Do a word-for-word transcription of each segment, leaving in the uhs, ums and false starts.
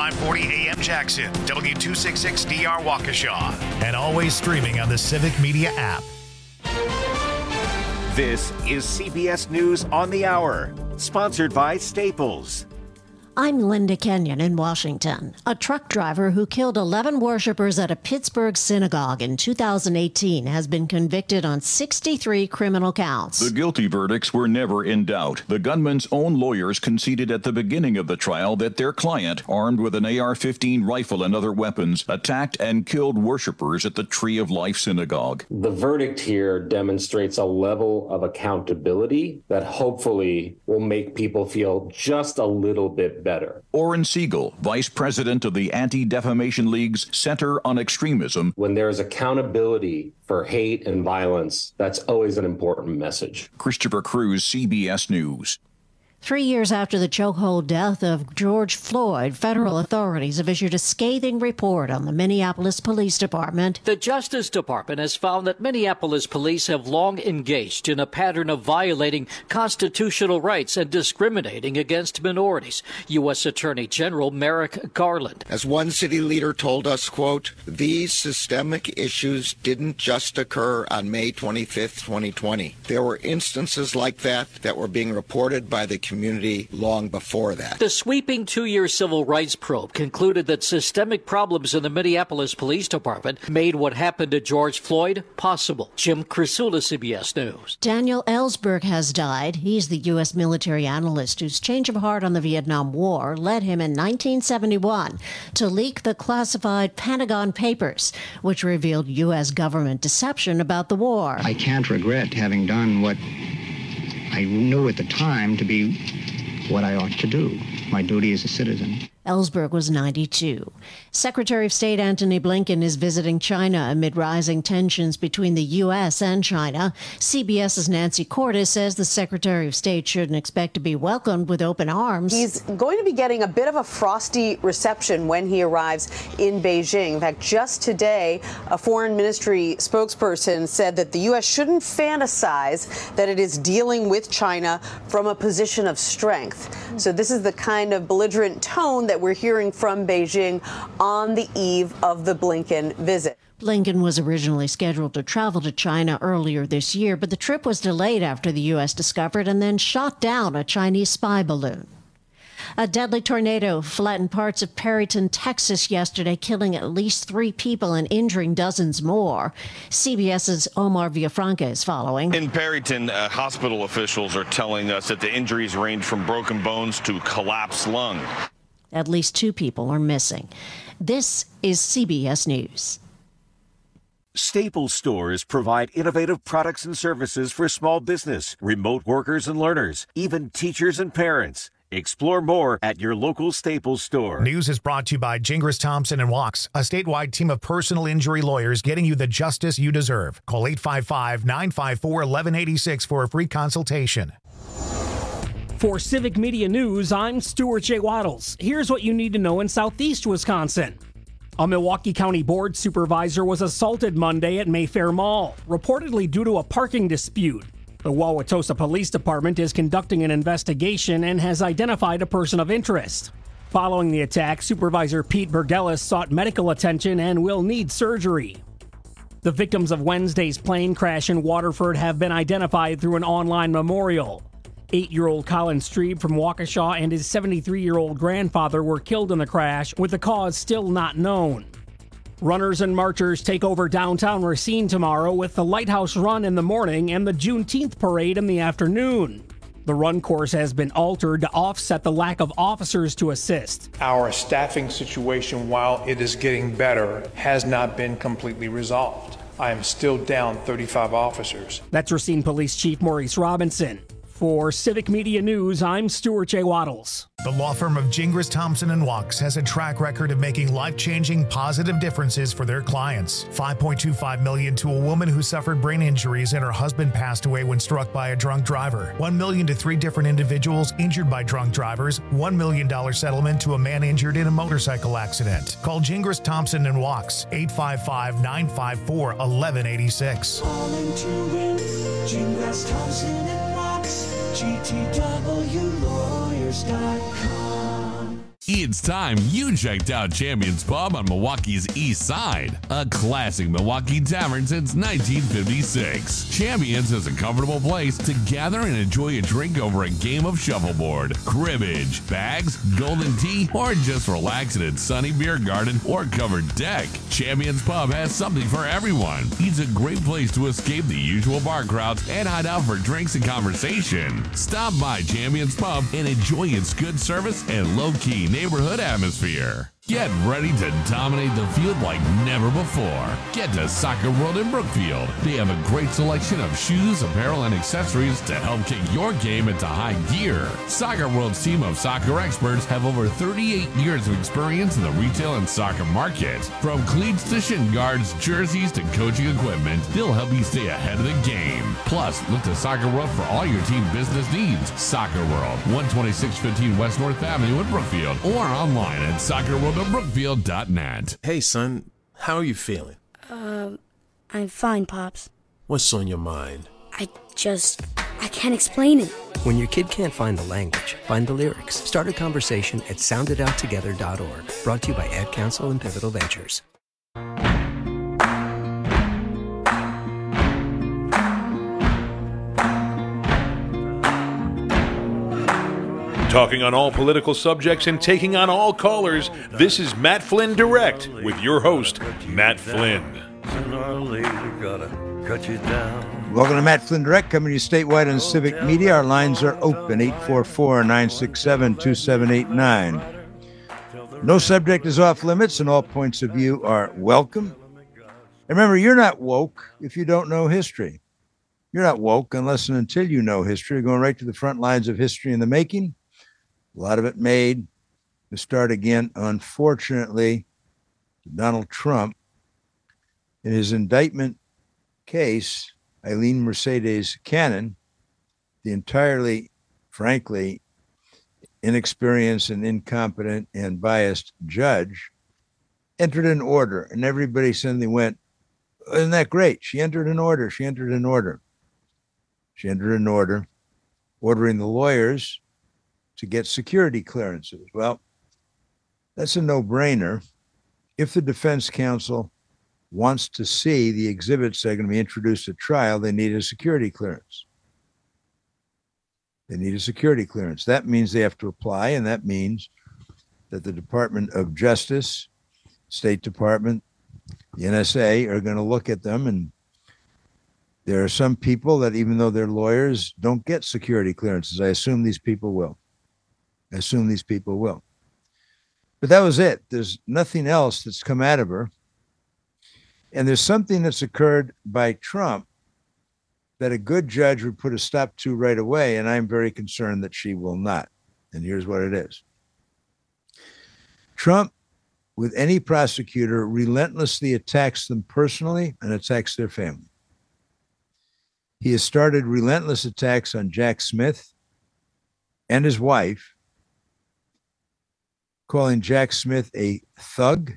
five forty A M Jackson, W two sixty-six D R Waukesha, and always streaming on the Civic Media app. This is C B S News on the Hour, sponsored by Staples. I'm Linda Kenyon in Washington. A truck driver who killed eleven worshipers at a Pittsburgh synagogue in two thousand eighteen has been convicted on sixty-three criminal counts. The guilty verdicts were never in doubt. The gunman's own lawyers conceded at the beginning of the trial that their client, armed with an A R fifteen rifle and other weapons, attacked and killed worshipers at the Tree of Life synagogue. The verdict here demonstrates a level of accountability that hopefully will make people feel just a little bit better. Oren Siegel, vice president of the Anti-Defamation League's Center on Extremism. When there is accountability for hate and violence, that's always an important message. Christopher Cruz, C B S News. Three years after the chokehold death of George Floyd, federal authorities have issued a scathing report on the Minneapolis Police Department. The Justice Department has found that Minneapolis police have long engaged in a pattern of violating constitutional rights and discriminating against minorities. U S Attorney General Merrick Garland. As one city leader told us, quote, these systemic issues didn't just occur on May twenty-fifth, twenty twenty. There were instances like that that were being reported by the community long before that. The sweeping two-year civil rights probe concluded that systemic problems in the Minneapolis Police Department made what happened to George Floyd possible. Jim Crisula, C B S News. Daniel Ellsberg has died. He's the U S military analyst whose change of heart on the Vietnam War led him in nineteen seventy-one to leak the classified Pentagon Papers, which revealed U S government deception about the war. I can't regret having done what I knew at the time to be what I ought to do, my duty as a citizen. Ellsberg was ninety-two. Secretary of State Antony Blinken is visiting China amid rising tensions between the U S and China. CBS's Nancy Cordes says the Secretary of State shouldn't expect to be welcomed with open arms. He's going to be getting a bit of a frosty reception when he arrives in Beijing. In fact, just today, a foreign ministry spokesperson said that the U S shouldn't fantasize that it is dealing with China from a position of strength. So this is the kind of belligerent tone that we're hearing from Beijing on the eve of the Blinken visit. Blinken was originally scheduled to travel to China earlier this year, but the trip was delayed after the U S discovered and then shot down a Chinese spy balloon. A deadly tornado flattened parts of Perryton, Texas yesterday, killing at least three people and injuring dozens more. CBS's Omar Villafranca is following. In Perryton, uh, hospital officials are telling us that the injuries range from broken bones to collapsed lung. At least two people are missing. This is C B S News. Staples stores provide innovative products and services for small business, remote workers and learners, even teachers and parents. Explore more at your local Staples store. News is brought to you by Gingras Thompson and Wachs, a statewide team of personal injury lawyers getting you the justice you deserve. Call eight five five, nine five four, one one eight six for a free consultation. For Civic Media News, I'm Stuart J. Waddles. Here's what you need to know in southeast Wisconsin. A Milwaukee County board supervisor was assaulted Monday at Mayfair Mall, reportedly due to a parking dispute. The Wauwatosa Police Department is conducting an investigation and has identified a person of interest. Following the attack, Supervisor Pete Bergelis sought medical attention and will need surgery. The victims of Wednesday's plane crash in Waterford have been identified through an online memorial. Eight-year-old Colin Strebe from Waukesha and his seventy-three-year-old grandfather were killed in the crash, with the cause still not known. Runners and marchers take over downtown Racine tomorrow with the Lighthouse Run in the morning and the Juneteenth Parade in the afternoon. The run course has been altered to offset the lack of officers to assist. Our staffing situation, while it is getting better, has not been completely resolved. I am still down thirty-five officers. That's Racine Police Chief Maurice Robinson. For Civic Media News, I'm Stuart J. Waddles. The law firm of Gingras Thompson and Wachs has a track record of making life-changing positive differences for their clients. five point two five million dollars to a woman who suffered brain injuries and her husband passed away when struck by a drunk driver. one million dollars to three different individuals injured by drunk drivers. one million dollars settlement to a man injured in a motorcycle accident. Call Gingras Thompson and Wachs, eight five five, nine five four, one one eight six. Calling to win, Gingras Thompson and Wachs, G T W lawyers dot com. It's time you checked out Champions Pub on Milwaukee's East Side, a classic Milwaukee tavern since nineteen fifty-six. Champions is a comfortable place to gather and enjoy a drink over a game of shuffleboard, cribbage, bags, golden tea, or just relax in its sunny beer garden or covered deck. Champions Pub has something for everyone. It's a great place to escape the usual bar crowds and hide out for drinks and conversation. Stop by Champions Pub and enjoy its good service and low-key neighborhood atmosphere. Get ready to dominate the field like never before. Get to Soccer World in Brookfield. They have a great selection of shoes, apparel, and accessories to help kick your game into high gear. Soccer World's team of soccer experts have over thirty-eight years of experience in the retail and soccer market. From cleats to shin guards, jerseys to coaching equipment, they'll help you stay ahead of the game. Plus, look to Soccer World for all your team business needs. Soccer World, one twenty-six fifteen West North Avenue in Brookfield, or online at soccer world brookfield dot net. Hey, son, how are you feeling? Um, uh, I'm fine, Pops. What's on your mind? I just, I can't explain it. When your kid can't find the language, find the lyrics. Start a conversation at sound it out together dot org. Brought to you by Ad Council and Pivotal Ventures. Talking on all political subjects and taking on all callers, this is Matt Flynn Direct with your host, Matt Flynn. Welcome to Matt Flynn Direct, coming to you statewide on Civic Media. Our lines are open, eight four four, nine six seven, two seven eight nine. No subject is off limits, and all points of view are welcome. And remember, you're not woke if you don't know history. You're not woke unless and until you know history. Going right to the front lines of history in the making. A lot of it made to start again, unfortunately, Donald Trump. In his indictment case, Eileen Mercedes Cannon, the entirely, frankly, inexperienced and incompetent and biased judge, entered an order, and everybody suddenly went, isn't that great? She entered an order. She entered an order. She entered an order ordering the lawyers to get security clearances. Well, that's a no-brainer. If the defense counsel wants to see the exhibits that are going to be introduced at trial, they need a security clearance. They need a security clearance. That means they have to apply, and that means that the Department of Justice, State Department, the N S A are going to look at them, and there are some people that, even though they're lawyers, don't get security clearances. I assume these people will. I assume these people will. But that was it. There's nothing else that's come out of her. And there's something that's occurred by Trump that a good judge would put a stop to right away, and I'm very concerned that she will not. And here's what it is. Trump, with any prosecutor, relentlessly attacks them personally and attacks their family. He has started relentless attacks on Jack Smith and his wife, calling Jack Smith a thug.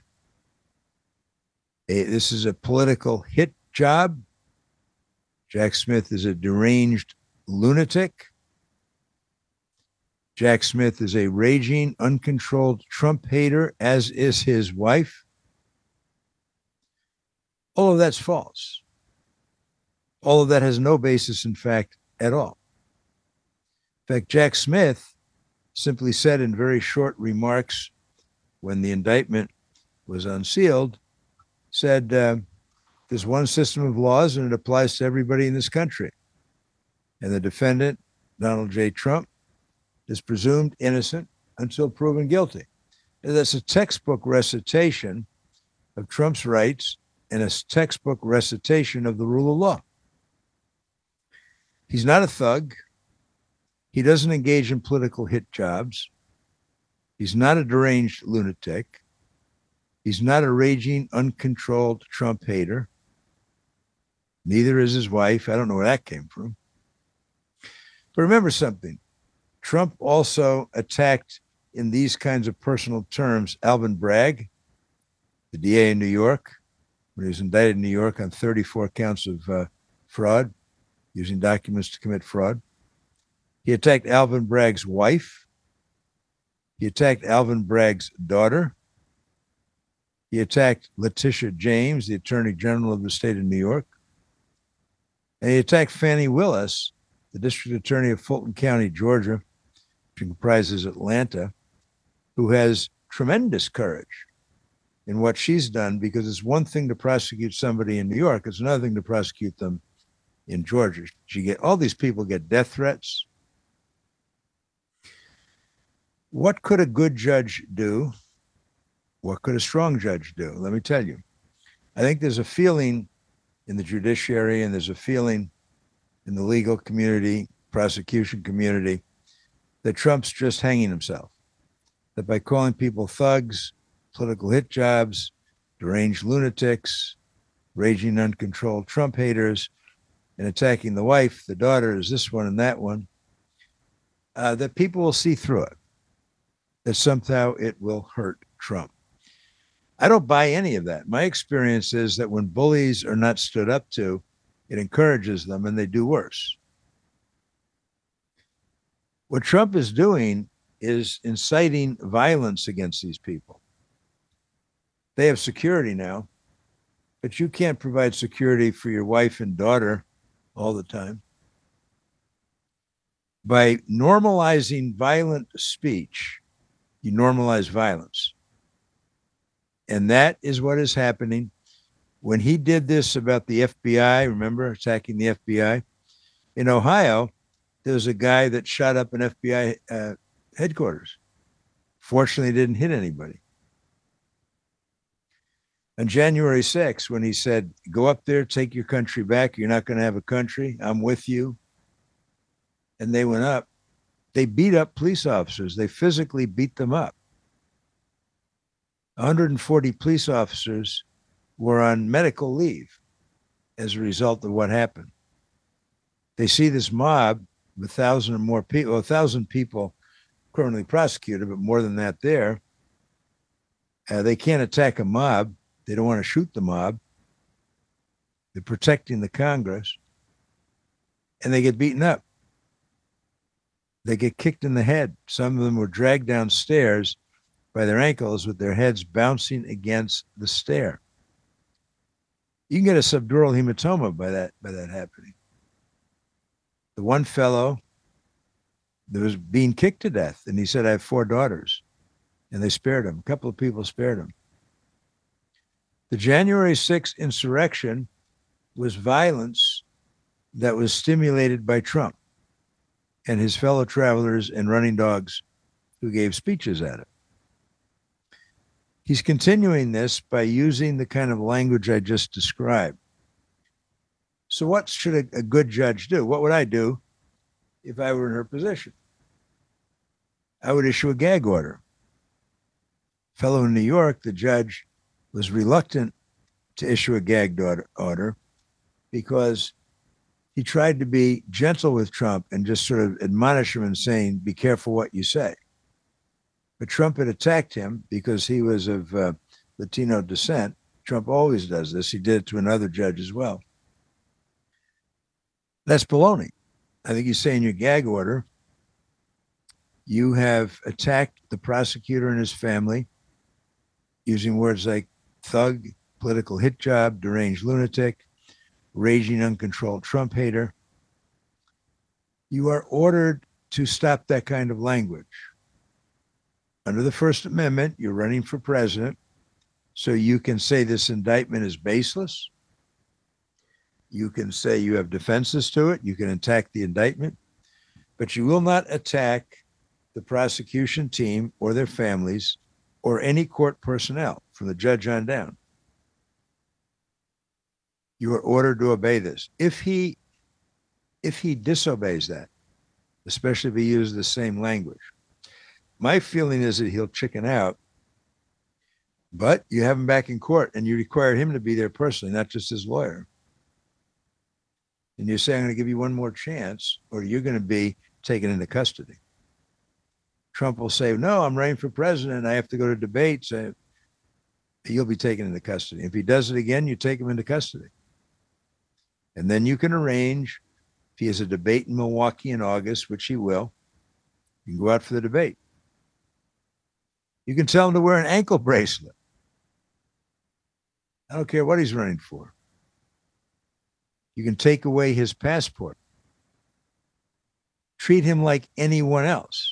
A, this is a political hit job. Jack Smith is a deranged lunatic. Jack Smith is a raging, uncontrolled Trump hater, as is his wife. All of that's false. All of that has no basis in fact at all. In fact, Jack Smith simply said in very short remarks when the indictment was unsealed, said, uh, there's one system of laws and it applies to everybody in this country. And the defendant, Donald J. Trump, is presumed innocent until proven guilty. And that's a textbook recitation of Trump's rights and a textbook recitation of the rule of law. He's not a thug. He doesn't engage in political hit jobs. He's not a deranged lunatic. He's not a raging, uncontrolled Trump hater. Neither is his wife. I don't know where that came from. But remember something. Trump also attacked, in these kinds of personal terms, Alvin Bragg, the D A in New York, when he was indicted in New York on thirty-four counts of uh, fraud, using documents to commit fraud. He attacked Alvin Bragg's wife. He attacked Alvin Bragg's daughter. He attacked Letitia James, the Attorney General of the state of New York. And he attacked Fannie Willis, the District Attorney of Fulton County, Georgia, which comprises Atlanta, who has tremendous courage in what she's done, because it's one thing to prosecute somebody in New York, it's another thing to prosecute them in Georgia. She get all these people get death threats. What could a good judge do? What could a strong judge do? Let me tell you. I think there's a feeling in the judiciary and there's a feeling in the legal community, prosecution community, that Trump's just hanging himself. That by calling people thugs, political hit jobs, deranged lunatics, raging uncontrolled Trump haters, and attacking the wife, the daughters, this one and that one, uh, that people will see through it, that somehow it will hurt Trump. I don't buy any of that. My experience is that when bullies are not stood up to, it encourages them and they do worse. What Trump is doing is inciting violence against these people. They have security now, but you can't provide security for your wife and daughter all the time. By normalizing violent speech, you normalize violence. And that is what is happening. When he did this about the F B I, remember, attacking the F B I? In Ohio, there was a guy that shot up an F B I uh, headquarters. Fortunately, didn't hit anybody. On January sixth, when he said, go up there, take your country back, you're not going to have a country, I'm with you. And they went up. They beat up police officers. They physically beat them up. one hundred forty police officers were on medical leave as a result of what happened. They see this mob with a thousand or more people, well, a thousand people criminally prosecuted, but more than that there. Uh, they can't attack a mob. They don't want to shoot the mob. They're protecting the Congress. And they get beaten up. They get kicked in the head. Some of them were dragged downstairs by their ankles with their heads bouncing against the stair. You can get a subdural hematoma by that, by that happening. The one fellow that was being kicked to death, and he said, I have four daughters. And they spared him. A couple of people spared him. The January sixth insurrection was violence that was stimulated by Trump and his fellow travelers and running dogs who gave speeches at it. He's continuing this by using the kind of language I just described. So what should a, a good judge do? What would I do if I were in her position? I would issue a gag order. Fellow in New York, the judge was reluctant to issue a gag order because he tried to be gentle with Trump and just sort of admonish him and saying, be careful what you say. But Trump had attacked him because he was of uh, Latino descent. Trump always does this. He did it to another judge as well. That's baloney. I think you say in your gag order, you have attacked the prosecutor and his family using words like thug, political hit job, deranged lunatic, raging uncontrolled Trump hater. You are ordered to stop that kind of language. Under the First Amendment, you're running for president, so you can say this indictment is baseless. You can say you have defenses to it. You can attack the indictment, but you will not attack the prosecution team or their families or any court personnel from the judge on down. You are ordered to obey this. If he, if he disobeys that, especially if he uses the same language, my feeling is that he'll chicken out, but you have him back in court and you require him to be there personally, not just his lawyer. And you say, I'm going to give you one more chance, or you're going to be taken into custody. Trump will say, no, I'm running for president. I have to go to debates. I, you'll be taken into custody. If he does it again, you take him into custody. And then you can arrange, if he has a debate in Milwaukee in August, which he will, you can go out for the debate. You can tell him to wear an ankle bracelet. I don't care what he's running for. You can take away his passport. Treat him like anyone else.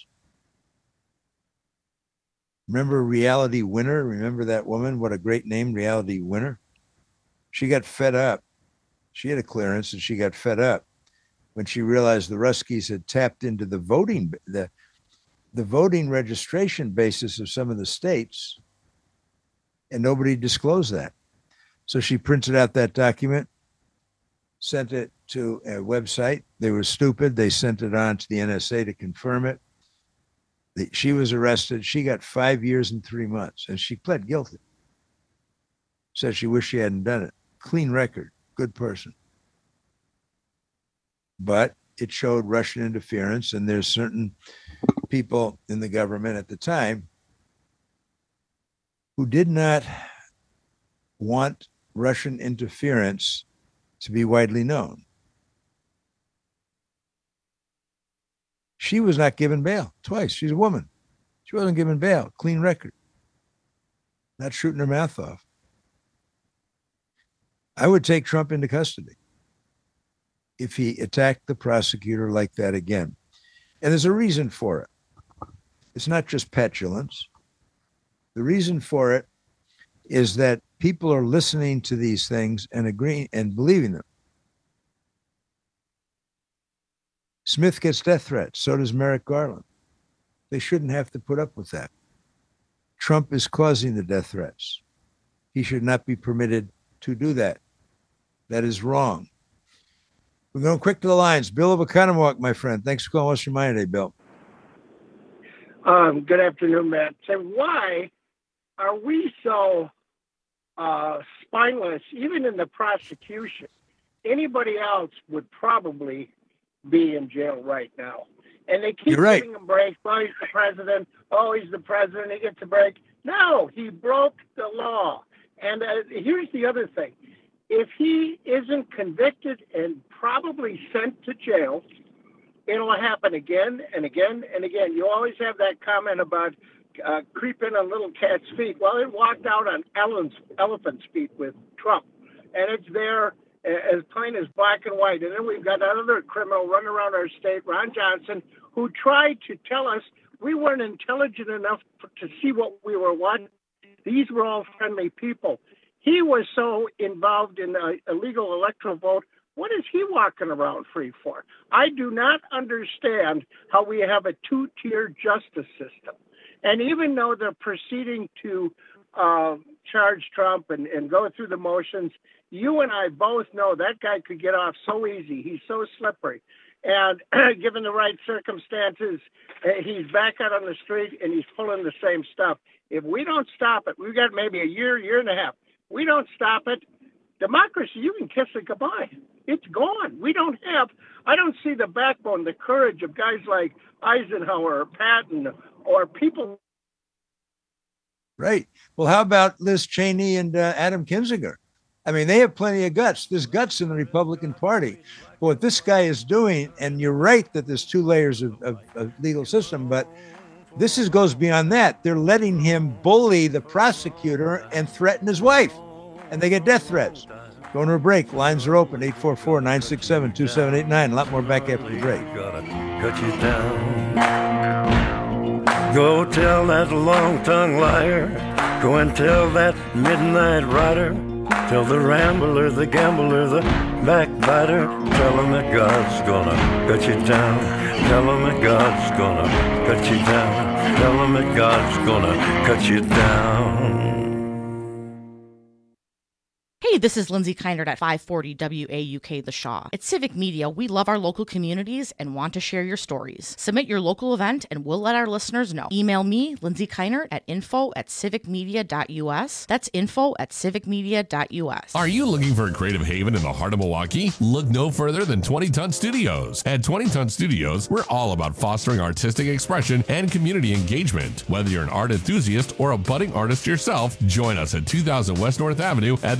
Remember Reality Winner? Remember that woman? What a great name, Reality Winner. She got fed up. She had a clearance and she got fed up when she realized the Ruskies had tapped into the voting, the, the voting registration basis of some of the states, and nobody disclosed that. So she printed out that document, sent it to a website. They were stupid. They sent it on to the N S A to confirm it. The, she was arrested. She got five years and three months, and she pled guilty. Said she wished she hadn't done it. Clean record, good person. But it showed Russian interference, and there's certain people in the government at the time who did not want Russian interference to be widely known. She was not given bail twice. She's a woman. She wasn't given bail. Clean record. Not shooting her mouth off. I would take Trump into custody if he attacked the prosecutor like that again. And there's a reason for it. It's not just petulance. The reason for it is that people are listening to these things and agreeing and believing them. Smith gets death threats. So does Merrick Garland. They shouldn't have to put up with that. Trump is causing the death threats. He should not be permitted to do that. That is wrong. We're going quick to the lines. Bill of Oconomowoc, my friend. Thanks for calling. What's your mind today, Bill? Um, good afternoon, Matt. So why are we so uh, spineless, even in the prosecution? Anybody else would probably be in jail right now. And they keep right. giving him breaks. Oh, he's the president. Oh, he's the president. He gets a break. No, he broke the law. And uh, here's the other thing. If he isn't convicted and probably sent to jail, it'll happen again and again and again. You always have that comment about uh, creeping on little cat's feet. Well, it walked out on Ellen's, elephant's feet with Trump. And it's there as plain as black and white. And then we've got another criminal running around our state, Ron Johnson, who tried to tell us we weren't intelligent enough to see what we were watching. These were all friendly people. He was so involved in a illegal electoral vote. What is he walking around free for? I do not understand how we have a two-tier justice system. And even though they're proceeding to uh, charge Trump and, and go through the motions, you and I both know that guy could get off so easy. He's so slippery. And given the right circumstances, uh, he's back out on the street and he's pulling the same stuff. If we don't stop it, we've got maybe a year, year and a half. We don't stop it. Democracy, you can kiss it goodbye. It's gone. We don't have, I don't see the backbone, the courage of guys like Eisenhower or Patton or people. Right. Well, how about Liz Cheney and uh, Adam Kinzinger? I mean, they have plenty of guts. There's guts in the Republican Party. But what this guy is doing, and you're right that there's two layers of, of, of legal system, but this is, goes beyond that. They're letting him bully the prosecutor and threaten his wife, and they get death threats. Going to a break. Lines are open, eight four four, nine six seven, two seven eight nine. A lot more back after the break. Cut you down. Go tell that long-tongued liar. Go and tell that midnight rider. Tell the rambler, the gambler, the backbiter. Tell him that God's gonna cut you down. Tell him that God's gonna cut you down. Tell him that God's gonna cut you down. Hey, this is Lindsay Keinert at five forty W A U K The Shaw. At Civic Media, we love our local communities and want to share your stories. Submit your local event and we'll let our listeners know. Email me, Lindsay Keinert, at info at civicmedia.us. That's info at civicmedia.us. Are you looking for a creative haven in the heart of Milwaukee? Look no further than twenty ton Studios. At twenty ton Studios, we're all about fostering artistic expression and community engagement. Whether you're an art enthusiast or a budding artist yourself, join us at two thousand West North Avenue at the intersection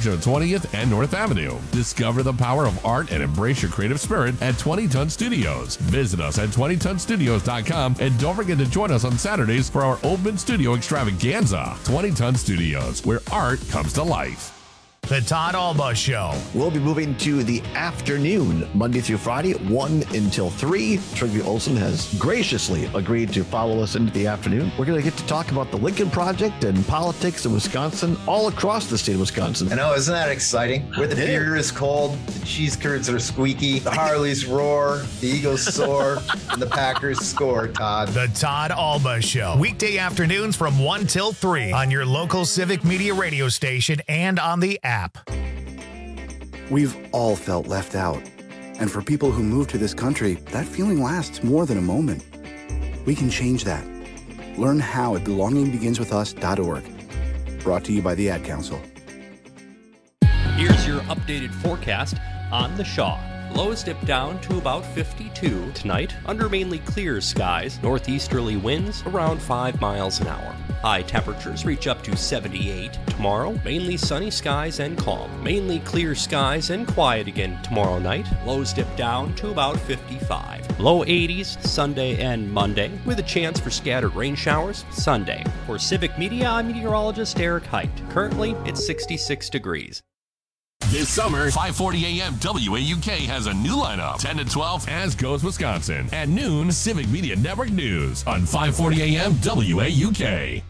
intersection of twentieth and North Avenue. Discover the power of art and embrace your creative spirit at twenty ton Studios. Visit us at twenty ton studios dot com and don't forget to join us on Saturdays for our open studio extravaganza. twenty ton Studios, where art comes to life. The Todd Alba Show. We'll be moving to the afternoon, Monday through Friday, one until three. Trygve Olsen has graciously agreed to follow us into the afternoon. We're going to get to talk about the Lincoln Project and politics in Wisconsin, all across the state of Wisconsin. I know, isn't that exciting? Where the beer is cold, the cheese curds are squeaky, the Harleys roar, the Eagles soar, and the Packers score, Todd. The Todd Alba Show. Weekday afternoons from one till three on your local Civic Media radio station and on the app. We've all felt left out. And for people who move to this country, that feeling lasts more than a moment. We can change that. Learn how at belonging begins with us dot org. Brought to you by the Ad Council. Here's your updated forecast on the Shaw. Lows dip down to about fifty-two tonight under mainly clear skies. Northeasterly winds around five miles an hour. High temperatures reach up to seventy-eight tomorrow. Mainly sunny skies and calm. Mainly clear skies and quiet again tomorrow night. Lows dip down to about fifty-five. Low eighties Sunday and Monday with a chance for scattered rain showers Sunday. For Civic Media, I'm meteorologist Eric Height. Currently, it's sixty-six degrees. This summer, five forty A M W A U K has a new lineup. ten to twelve, As Goes Wisconsin. At noon, Civic Media Network News on five forty A M W A U K.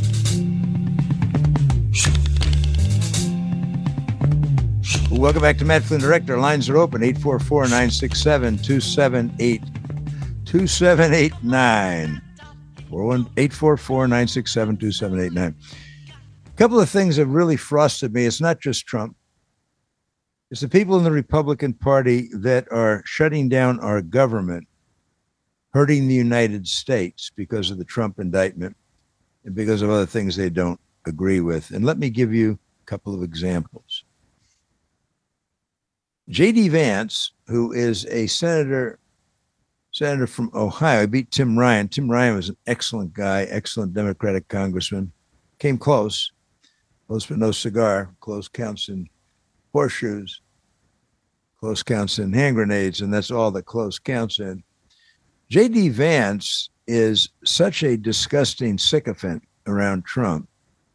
Welcome back to Matt Flynn Direct. Our lines are open, eight four four, nine six seven, two seven eight nine. eight four four, nine six seven, two seven eight nine. A couple of things have really frosted me. It's not just Trump. It's the people in the Republican Party that are shutting down our government, hurting the United States because of the Trump indictment and because of other things they don't agree with. And let me give you a couple of examples. J D Vance, who is a senator, senator from Ohio, beat Tim Ryan. Tim Ryan was an excellent guy, excellent Democratic congressman. Came close, close but no cigar, close counts in horseshoes, close counts in hand grenades, and that's all that close counts in. J D Vance is such a disgusting sycophant around Trump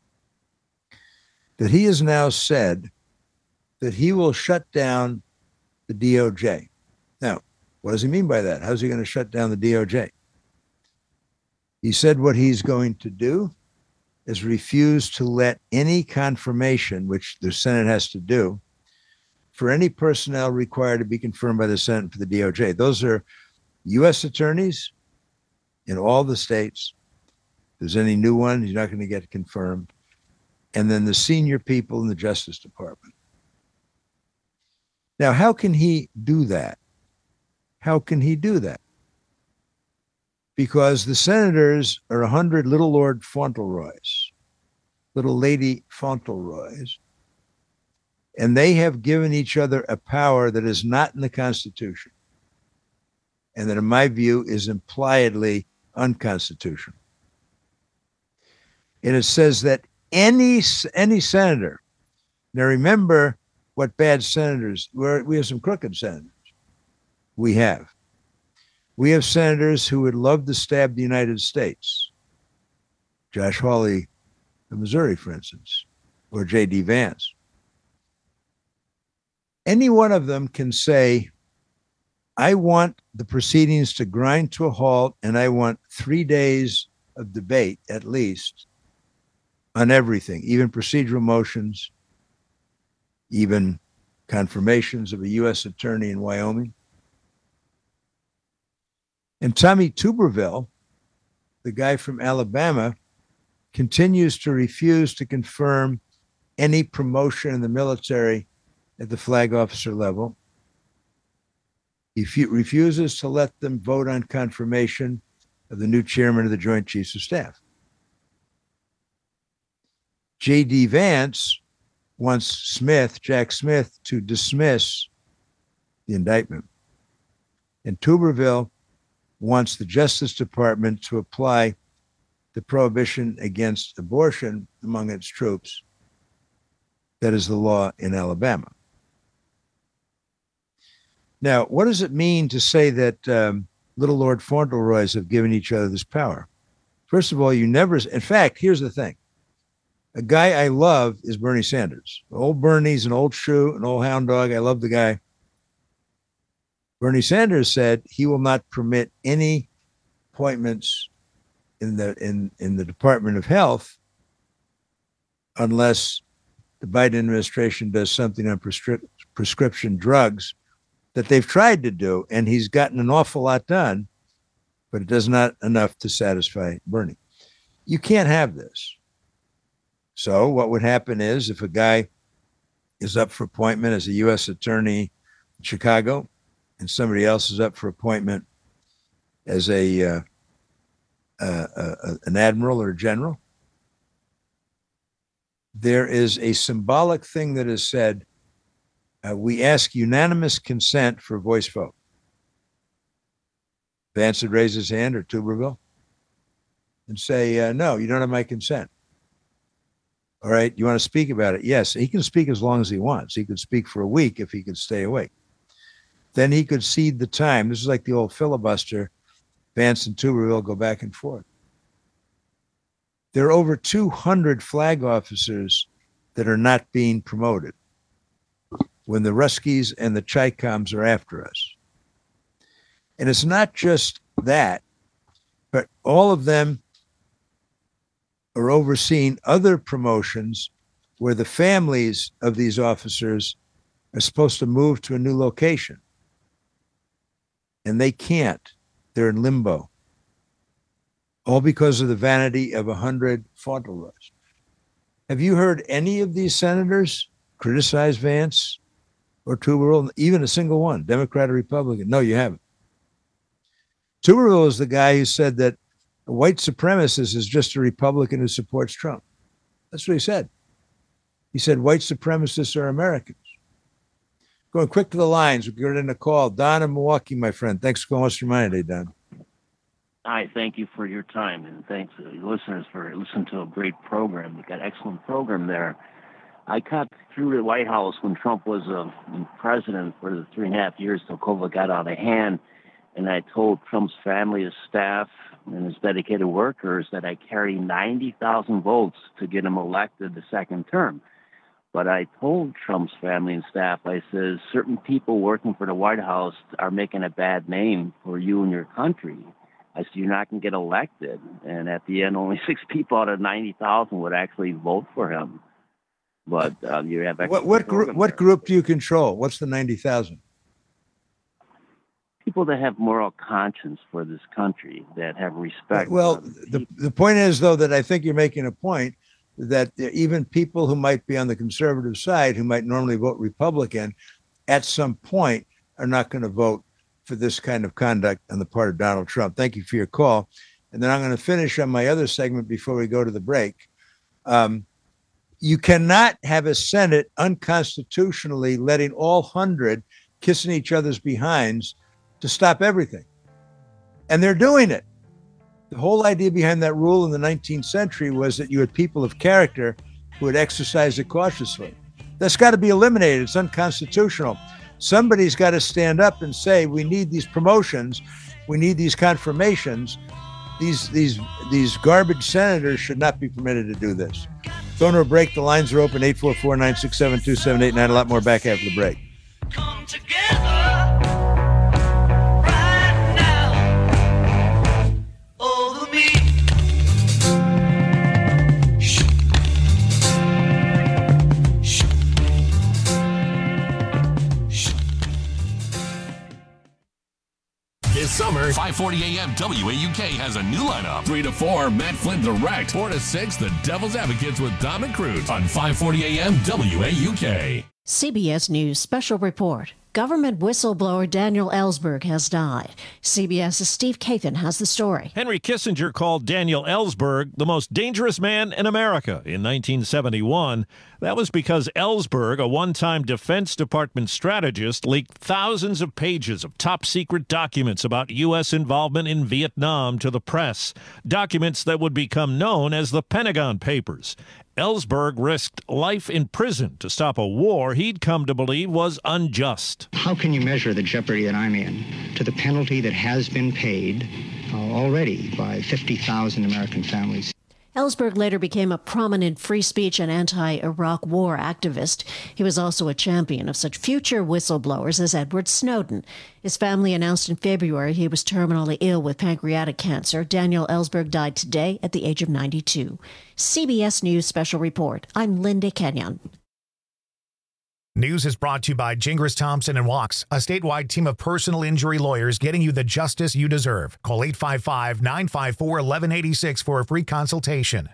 that he has now said that he will shut down the D O J. Now, what does he mean by that? How's he going to shut down the D O J? He said what he's going to do is refuse to let any confirmation, which the Senate has to do, for any personnel required to be confirmed by the Senate for the D O J. Those are U S attorneys in all the states. If there's any new one, he's not going to get confirmed. And then the senior people in the Justice Department. Now, how can he do that? How can he do that? Because the senators are a hundred little Lord Fauntleroys, little Lady Fauntleroys, and they have given each other a power that is not in the Constitution, and that, in my view, is impliedly unconstitutional. And it says that any any senator, now remember what bad senators, we're, we have some crooked senators. We have. We have senators who would love to stab the United States. Josh Hawley of Missouri, for instance, or J D Vance. Any one of them can say, I want the proceedings to grind to a halt, and I want three days of debate, at least, on everything, even procedural motions, even confirmations of a U S attorney in Wyoming. And Tommy Tuberville, the guy from Alabama, continues to refuse to confirm any promotion in the military at the flag officer level. He f- refuses to let them vote on confirmation of the new chairman of the Joint Chiefs of Staff. J D Vance wants Smith, Jack Smith, to dismiss the indictment. And Tuberville wants the Justice Department to apply the prohibition against abortion among its troops That is the law in Alabama. Now, what does it mean to say that um, little Lord Fauntleroys have given each other this power? First of all, you never, in fact, here's the thing. A guy I love is Bernie Sanders. Old Bernie's an old shoe, an old hound dog. I love the guy. Bernie Sanders said he will not permit any appointments in the in, in the Department of Health unless the Biden administration does something on prescri- prescription drugs that they've tried to do, and he's gotten an awful lot done, but it does not enough to satisfy Bernie. You can't have this. So what would happen is if a guy is up for appointment as a U S attorney in Chicago and somebody else is up for appointment as a uh, uh, uh, an admiral or a general, there is a symbolic thing that is said, uh, we ask unanimous consent for voice vote. Vance would raise his hand, or Tuberville, and say, uh, no, you don't have my consent. All right, you want to speak about it? Yes, he can speak as long as he wants. He could speak for a week if he could stay awake. Then he could cede the time. This is like the old filibuster. Vance and Tuberville go back and forth. There are over two hundred flag officers that are not being promoted when the Ruskies and the Chi-Coms are after us. And it's not just that, but all of them are overseeing other promotions where the families of these officers are supposed to move to a new location. And they can't. They're in limbo. All because of the vanity of a hundred Fauntleroys. Have you heard any of these senators criticize Vance or Tuberville, even a single one, Democrat or Republican? No, you haven't. Tuberville is the guy who said that a white supremacist is just a Republican who supports Trump. That's what he said. He said white supremacists are Americans. Going quick to the lines. We're getting a call. Don in Milwaukee, my friend. Thanks for calling us your mind today, Don. Hi, thank you for your time, and thanks to the listeners for listening to a great program. You got an excellent program there. I cut through the White House when Trump was uh, president for the three and a half years till COVID got out of hand, and I told Trump's family, his staff, and his dedicated workers that I carry ninety thousand votes to get him elected the second term. But I told Trump's family and staff, I says, certain people working for the White House are making a bad name for you and your country. I said, you're not going to get elected. And at the end, only six people out of ninety thousand would actually vote for him. But uh, you have what what group? What group do you control? What's the ninety thousand? People that have moral conscience for this country, that have respect. Well, the the point is, though, that I think you're making a point that even people who might be on the conservative side, who might normally vote Republican, at some point are not going to vote for this kind of conduct on the part of Donald Trump. Thank you for your call. And then I'm going to finish on my other segment before we go to the break. Um, you cannot have a Senate unconstitutionally letting all hundred kissing each other's behinds to stop everything. And they're doing it. The whole idea behind that rule in the nineteenth century was that you had people of character who would exercise it cautiously. That's got to be eliminated. It's unconstitutional. Somebody's got to stand up and say, we need these promotions. We need these confirmations. These these these garbage senators should not be permitted to do this. Going to a break. The lines are open, eight four four, nine six seven, two seven eight nine. A lot more back after the break. Come together right now over me. Shh. Shh. Shh. This summer, five forty a.m. W A U K has a new lineup. three to four, Matt Flynn Direct. four to six, The Devil's Advocates with Don McCruz on five forty a.m. W A U K. C B S News Special Report. Government whistleblower Daniel Ellsberg has died. CBS's Steve Kathan has the story. Henry Kissinger called Daniel Ellsberg the most dangerous man in America in nineteen seventy-one. That was because Ellsberg, a one-time Defense Department strategist, leaked thousands of pages of top-secret documents about U S involvement in Vietnam to the press, documents that would become known as the Pentagon Papers. Ellsberg risked life in prison to stop a war he'd come to believe was unjust. How can you measure the jeopardy that I'm in to the penalty that has been paid uh, already by fifty thousand American families? Ellsberg later became a prominent free speech and anti-Iraq war activist. He was also a champion of such future whistleblowers as Edward Snowden. His family announced in February he was terminally ill with pancreatic cancer. Daniel Ellsberg died today at the age of ninety-two. C B S News Special Report. I'm Linda Kenyon. News is brought to you by Gingras Thompson and Walks, a statewide team of personal injury lawyers getting you the justice you deserve. Call eight five five, nine five four, one one eight six for a free consultation.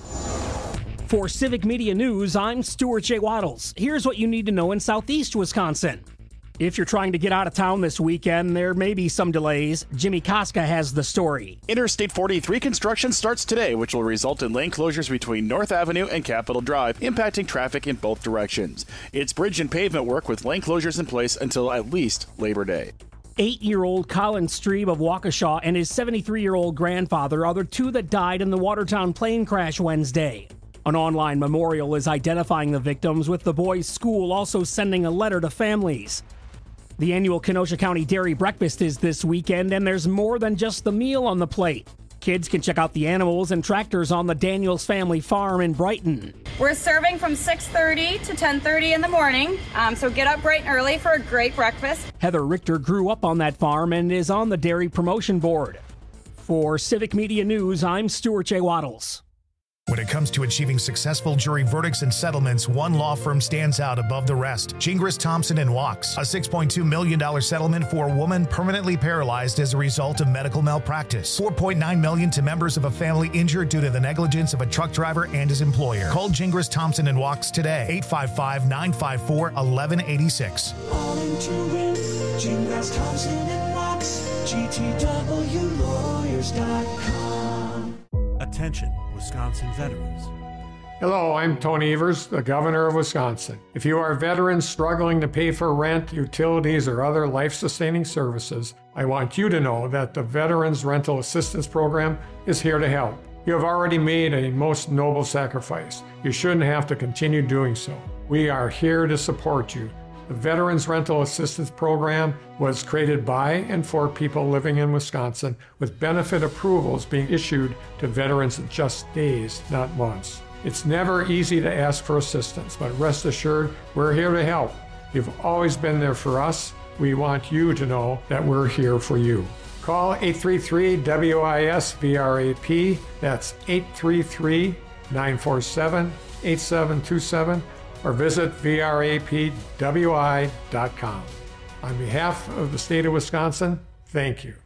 For Civic Media News, I'm Stuart J. Waddles. Here's what you need to know in Southeast Wisconsin. If you're trying to get out of town this weekend, there may be some delays. Jimmy Koska has the story. Interstate forty-three construction starts today, which will result in lane closures between North Avenue and Capitol Drive, impacting traffic in both directions. It's bridge and pavement work with lane closures in place until at least Labor Day. Eight-year-old Colin Strebe of Waukesha and his seventy-three-year-old grandfather are the two that died in the Watertown plane crash Wednesday. An online memorial is identifying the victims, with the boys' school also sending a letter to families. The annual Kenosha County Dairy Breakfast is this weekend, and there's more than just the meal on the plate. Kids can check out the animals and tractors on the Daniels family farm in Brighton. We're serving from six thirty to ten thirty in the morning, um, so get up bright and early for a great breakfast. Heather Richter grew up on that farm and is on the dairy promotion board. For Civic Media News, I'm Stuart J. Waddles. When it comes to achieving successful jury verdicts and settlements, one law firm stands out above the rest. Gingras Thompson and Walks, a six point two million dollars settlement for a woman permanently paralyzed as a result of medical malpractice. four point nine million dollars to members of a family injured due to the negligence of a truck driver and his employer. Call Gingras Thompson and Walks today, eight five five, nine five four, one one eight six. All in to win, Gingras Thompson and Walks, G T W lawyers dot com. Attention, Wisconsin veterans. Hello, I'm Tony Evers, the Governor of Wisconsin. If you are veterans struggling to pay for rent, utilities, or other life-sustaining services, I want you to know that the Veterans Rental Assistance Program is here to help. You have already made a most noble sacrifice. You shouldn't have to continue doing so. We are here to support you. The Veterans Rental Assistance Program was created by and for people living in Wisconsin, with benefit approvals being issued to veterans in just days, not months. It's never easy to ask for assistance, but rest assured, we're here to help. You've always been there for us. We want you to know that we're here for you. Call eight three three, W I S, V R A P. That's eight three three, nine four seven, eight seven two seven. or visit V R A P W I dot com. On behalf of the state of Wisconsin, thank you.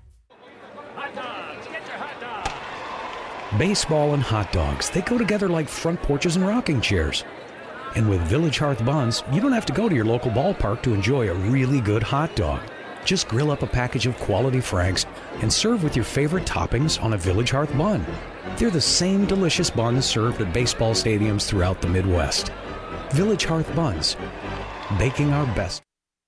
Baseball and hot dogs, they go together like front porches and rocking chairs. And with Village Hearth Buns, you don't have to go to your local ballpark to enjoy a really good hot dog. Just grill up a package of quality Franks and serve with your favorite toppings on a Village Hearth bun. They're the same delicious buns served at baseball stadiums throughout the Midwest. Village Hearth Buns, baking our best.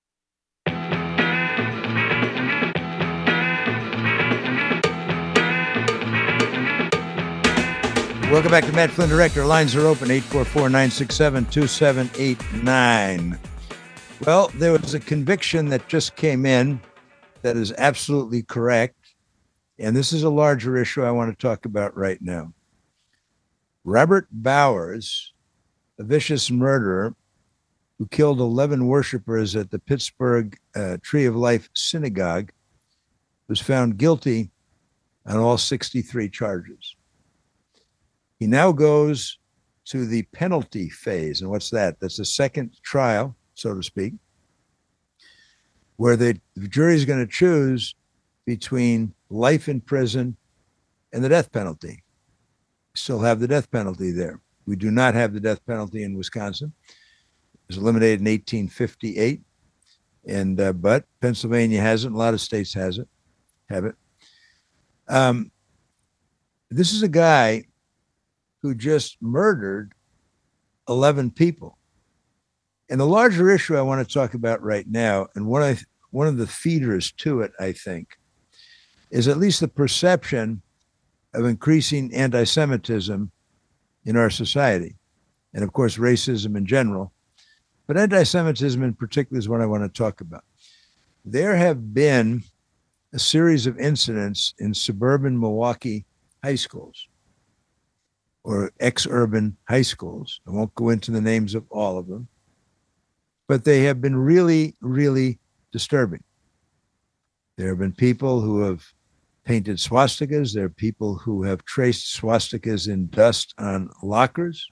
Welcome back to Matt Flynn Direct. Our lines are open, eight four four, nine six seven, two seven eight nine. Well, there was a conviction that just came in that is absolutely correct, and this is a larger issue I want to talk about right now. Robert Bowers, a vicious murderer who killed eleven worshipers at the Pittsburgh uh, Tree of Life Synagogue, was found guilty on all sixty-three charges. He now goes to the penalty phase. And what's that? That's the second trial, so to speak, where the, the jury is going to choose between life in prison and the death penalty. We still have the death penalty there. We do not have the death penalty in Wisconsin. It was eliminated in eighteen fifty-eight, and uh, but Pennsylvania has it. A lot of states has it, have it. Um, this is a guy who just murdered eleven people. And the larger issue I want to talk about right now, and what I one of the feeders to it, I think, is at least the perception of increasing anti-Semitism in our society. and of course, racism in general. But anti-Semitism in particular is what I want to talk about. There have been a series of incidents in suburban Milwaukee high schools or ex-urban high schools. I won't go into the names of all of them, but they have been really, really disturbing. There have been people who have painted swastikas. There are people who have traced swastikas in dust on lockers.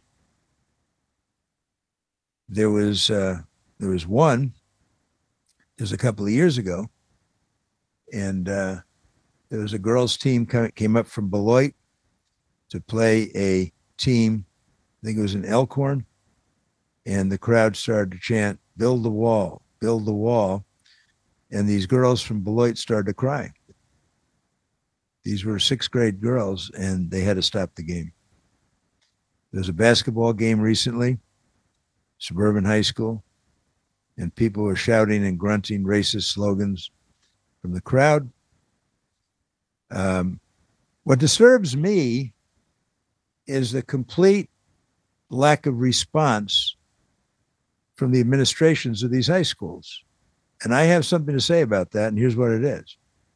There was uh, there was one, it was a couple of years ago, and uh, there was a girls' team come, came up from Beloit to play a team, I think it was in Elkhorn, and the crowd started to chant, "Build the wall, build the wall," and these girls from Beloit started to cry. These were sixth grade girls, and they had to stop the game. There was a basketball game recently, suburban high school, and people were shouting and grunting racist slogans from the crowd. Um, what disturbs me is the complete lack of response from the administrations of these high schools. And I have something to say about that, and here's what it is.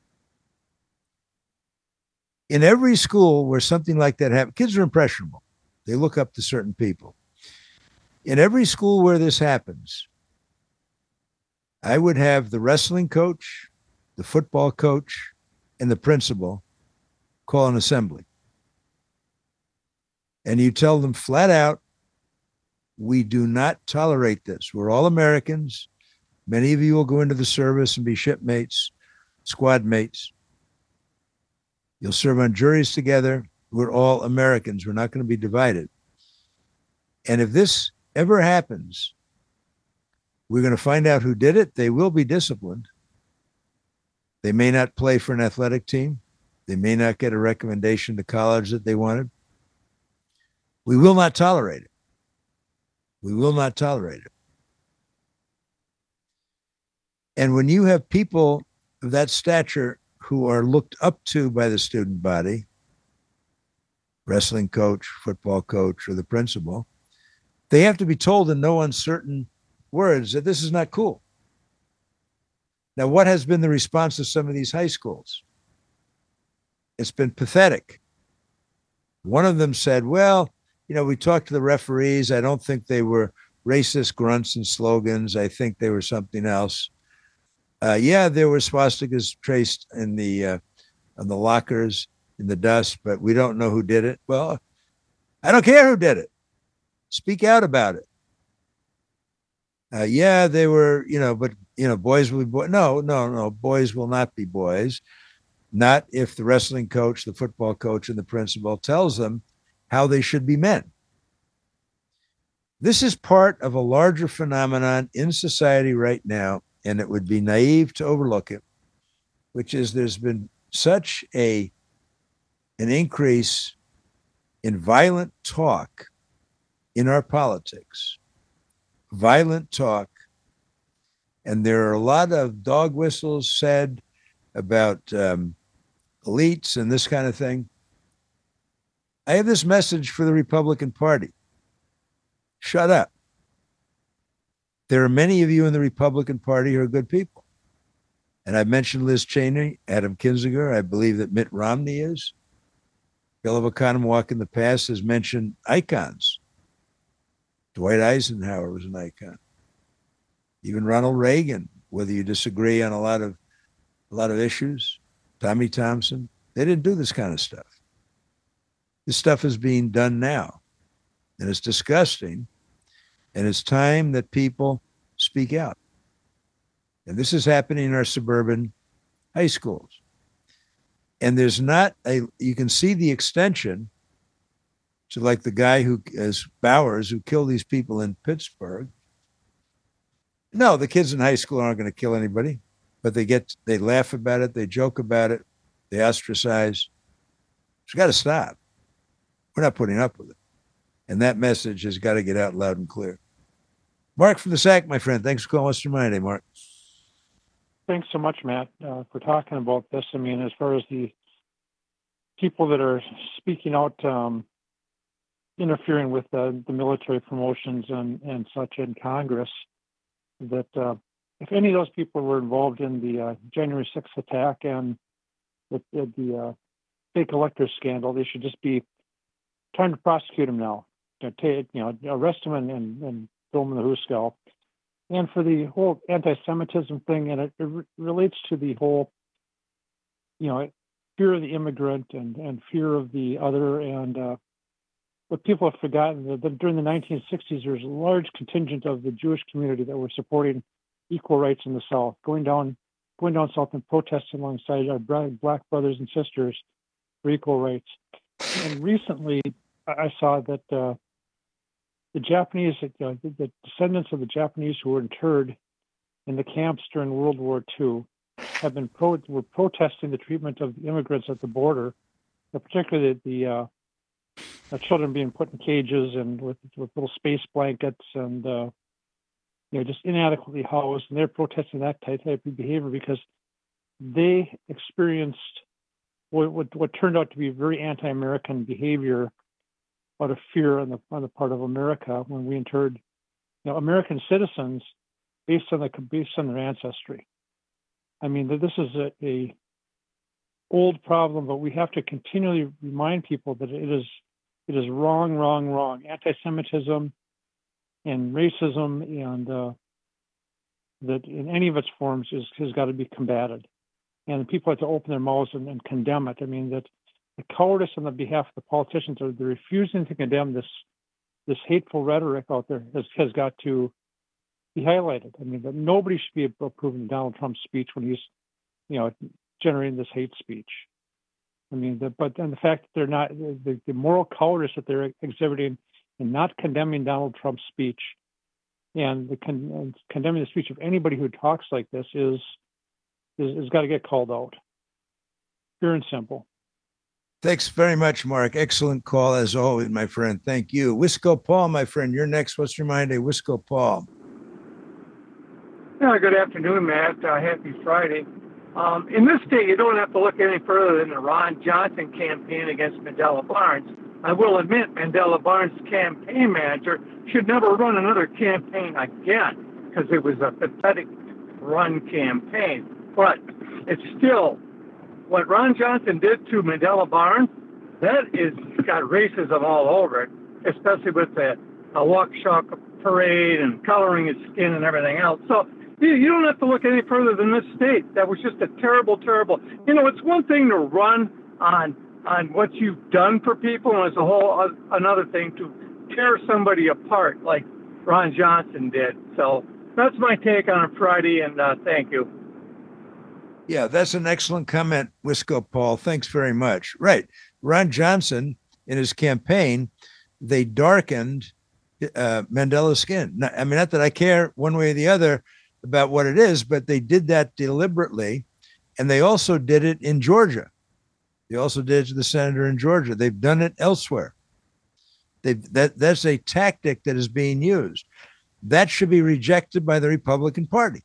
In every school where something like that happens, kids are impressionable. They look up to certain people. In every school where this happens, I would have the wrestling coach, the football coach, and the principal call an assembly. And you tell them flat out, we do not tolerate this. We're all Americans. Many of you will go into the service and be shipmates, squad mates. You'll serve on juries together. We're all Americans. We're not going to be divided. And if this ever happens, we're going to find out who did it. They will be disciplined. They may not play for an athletic team. They may not get a recommendation to college that they wanted. We will not tolerate it. We will not tolerate it. And when you have people of that stature who are looked up to by the student body, wrestling coach, football coach, or the principal, they have to be told in no uncertain words that this is not cool. Now, what has been the response of some of these high schools? It's been pathetic. One of them said, well, you know, we talked to the referees. I don't think they were racist grunts and slogans. I think they were something else. Uh, yeah, there were swastikas traced in the uh, on the lockers in the dust, but we don't know who did it. Well, I don't care who did it. Speak out about it. Uh, yeah, they were, you know, but, you know, boys will be boys. No, no, no, boys will not be boys. Not if the wrestling coach, the football coach, and the principal tells them how they should be men. This is part of a larger phenomenon in society right now, and it would be naive to overlook it, which is there's been such a an increase in violent talk in our politics, violent talk, and there are a lot of dog whistles said about um, elites and this kind of thing. I have this message for the Republican Party. Shut up. There are many of you in the Republican Party who are good people. And I've mentioned Liz Cheney, Adam Kinzinger. I believe that Mitt Romney is. Bill of Oconomowoc in the past has mentioned icons. Dwight Eisenhower was an icon. Even Ronald Reagan, whether you disagree on a lot of a lot of issues, Tommy Thompson, they didn't do this kind of stuff. This stuff is being done now, and it's disgusting, and it's time that people speak out. And this is happening in our suburban high schools. And there's not a, you can see the extension to like the guy who is Bowers, who killed these people in Pittsburgh. No, the kids in high school aren't going to kill anybody, but they get, they laugh about it, they joke about it, they ostracize. It's got to stop. We're not putting up with it. And that message has got to get out loud and clear. Mark from the S A C, my friend. Thanks for calling us tonight, hey, Mark. Thanks so much, Matt, uh, for talking about this. I mean, as far as the people that are speaking out, um, interfering with uh, the military promotions and, and such in Congress, that uh, if any of those people were involved in the uh, January sixth attack and the, the, the uh, fake elector scandal, they should just be trying to prosecute them now. You know, take, you know arrest them and, and, and throw them in the Hooskow. And for the whole anti-Semitism thing, and it, it re- relates to the whole, you know, fear of the immigrant and, and fear of the other. And uh, what people have forgotten, that, that during the nineteen sixties, there was a large contingent of the Jewish community that were supporting equal rights in the South, going down going down south and protesting alongside our black brothers and sisters for equal rights. And recently, I saw that uh, the Japanese, uh, the, the descendants of the Japanese who were interred in the camps during World War Two, have been pro- were protesting the treatment of the immigrants at the border, particularly the, the uh, uh, children being put in cages and with, with little space blankets and uh, you know just inadequately housed. And they're protesting that type of behavior because they experienced what, what, what turned out to be very anti-American behavior out of fear on the on the part of America when we interred, you know, American citizens based on the based on their ancestry. I mean, this is a, a old problem, but we have to continually remind people that it is it is wrong, wrong, wrong. Anti-Semitism and racism and uh, that in any of its forms is has got to be combated, and people have to open their mouths and, and condemn it. I mean that. The cowardice on the behalf of the politicians are they're refusing to condemn this this hateful rhetoric out there has, has got to be highlighted. I mean, that nobody should be approving Donald Trump's speech when he's, you know, generating this hate speech. I mean, the, but and the fact that they're not the, the moral cowardice that they're exhibiting in not condemning Donald Trump's speech and the con, and condemning the speech of anybody who talks like this is is, is got to get called out. Pure and simple. Thanks very much, Mark. Excellent call as always, my friend. Thank you. Wisco Paul, my friend, you're next. What's your mind, Wisco Paul? Yeah, good afternoon, Matt. Uh, happy Friday. Um, in this state, you don't have to look any further than the Ron Johnson campaign against Mandela Barnes. I will admit Mandela Barnes' campaign manager should never run another campaign again because it was a pathetic run campaign. But it's still... what Ron Johnson did to Mandela Barnes, that is got racism all over it, especially with the uh, Waukesha parade and coloring his skin and everything else. So you, you don't have to look any further than this state. That was just a terrible, terrible. You know, it's one thing to run on on what you've done for people, and it's a whole uh, another thing to tear somebody apart like Ron Johnson did. So that's my take on a Friday, and uh, thank you. Yeah, that's an excellent comment, Wisco Paul. Thanks very much. Right. Ron Johnson, in his campaign, they darkened uh, Mandela's skin. Not, I mean, not that I care one way or the other about what it is, but they did that deliberately. And they also did it in Georgia. They also did it to the senator in Georgia. They've done it elsewhere. They've, that, that's a tactic that is being used. That should be rejected by the Republican Party.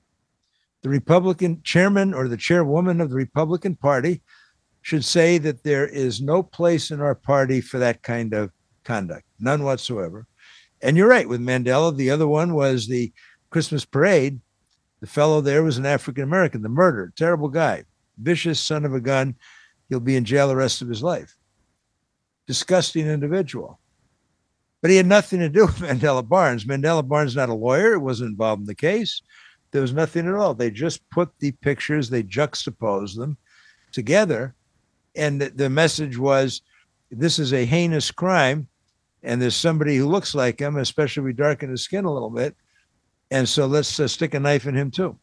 The Republican chairman or the chairwoman of the Republican Party should say that there is no place in our party for that kind of conduct, none whatsoever. And you're right with Mandela. The other one was the Christmas parade. The fellow there was an African-American, the murderer, terrible guy, vicious son of a gun. He'll be in jail the rest of his life. Disgusting individual. But he had nothing to do with Mandela Barnes. Mandela Barnes is not a lawyer. It wasn't involved in the case. There was nothing at all. They just put the pictures, they juxtaposed them together. And the, the message was, this is a heinous crime. And there's somebody who looks like him, especially if we darken his skin a little bit. And so let's uh, stick a knife in him too.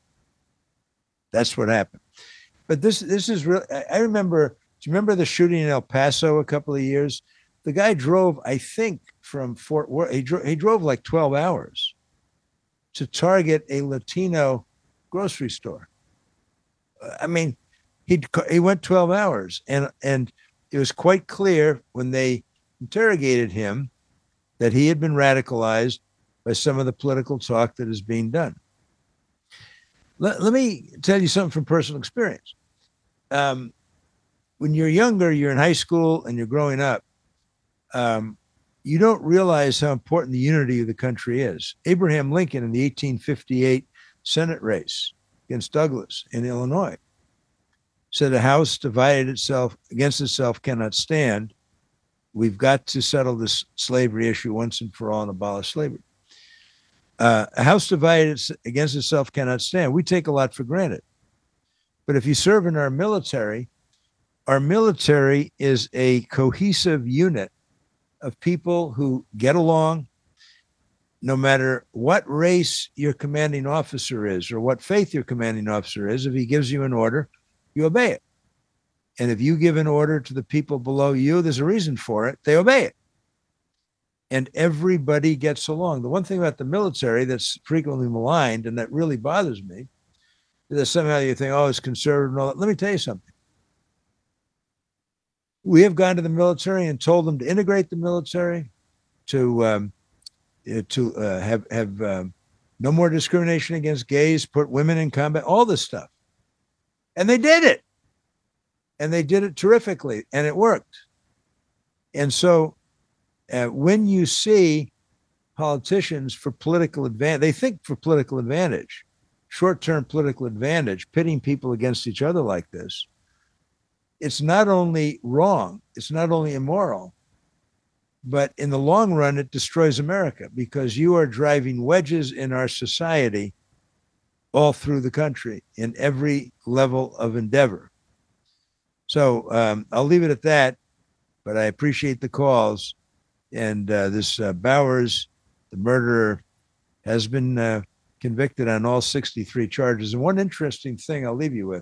That's what happened. But this this is real. I remember, do you remember the shooting in El Paso a couple of years? The guy drove, I think, from Fort Worth. He, dro- he drove like twelve hours to target a Latino grocery store. I mean, he he went twelve hours, and and it was quite clear when they interrogated him that he had been radicalized by some of the political talk that is being done. Let, let me tell you something from personal experience. Um, when you're younger, you're in high school and you're growing up, um, you don't realize how important the unity of the country is. Abraham Lincoln in the eighteen fifty-eight Senate race against Douglas in Illinois said a house divided itself against itself cannot stand. We've got to settle this slavery issue once and for all and abolish slavery. Uh, a house divided against itself cannot stand. We take a lot for granted. But if you serve in our military, our military is a cohesive unit of people who get along, no matter what race your commanding officer is or what faith your commanding officer is. If he gives you an order, you obey it. And if you give an order to the people below you, there's a reason for it. They obey it. And everybody gets along. The one thing about the military that's frequently maligned, and that really bothers me, is that somehow you think, oh, it's conservative and all that. Let me tell you something. We have gone to the military and told them to integrate the military, to um, to uh, have have um, no more discrimination against gays, put women in combat, all this stuff. And they did it. And they did it terrifically, and it worked. And so uh, when you see politicians for political advantage, they think for political advantage, short-term political advantage, pitting people against each other like this, it's not only wrong, it's not only immoral, but in the long run, it destroys America because you are driving wedges in our society all through the country in every level of endeavor. So um, I'll leave it at that, but I appreciate the calls. And uh, this uh, Bowers, the murderer, has been uh, convicted on all sixty-three charges. And one interesting thing I'll leave you with.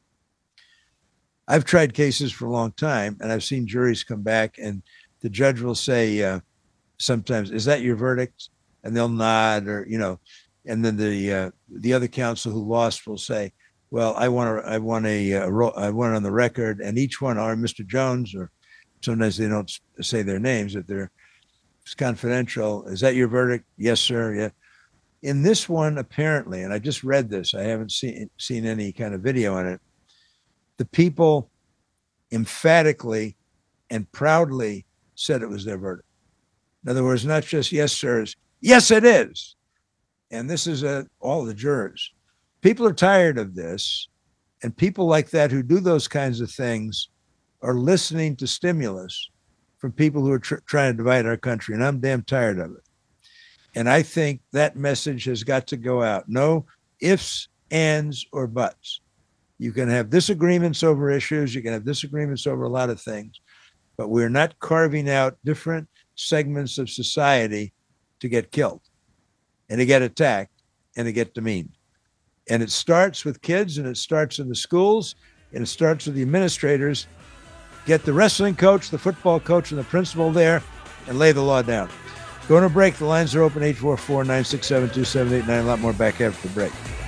I've tried cases for a long time, and I've seen juries come back, and the judge will say uh, sometimes, is that your verdict? And they'll nod, or, you know, and then the uh, the other counsel who lost will say, well, I want to, I want a, uh, ro- I want it on the record, and each one are Mister Jones, or sometimes they don't say their names, if they're it's confidential. Is that your verdict? Yes, sir. Yeah. In this one, apparently, and I just read this, I haven't seen seen any kind of video on it. The people emphatically and proudly said it was their verdict. In other words, not just yes, sirs, yes, it is. And this is uh, all the jurors. People are tired of this, and people like that who do those kinds of things are listening to stimulus from people who are tr- trying to divide our country, and I'm damn tired of it. And I think that message has got to go out. No ifs, ands, or buts. You can have disagreements over issues. You can have disagreements over a lot of things, but we're not carving out different segments of society to get killed and to get attacked and to get demeaned. And it starts with kids, and it starts in the schools, and it starts with the administrators. Get the wrestling coach, the football coach, and the principal there and lay the law down. Going to break. The lines are open, eight four four, nine six seven, two seven eight nine. A lot more back after the break.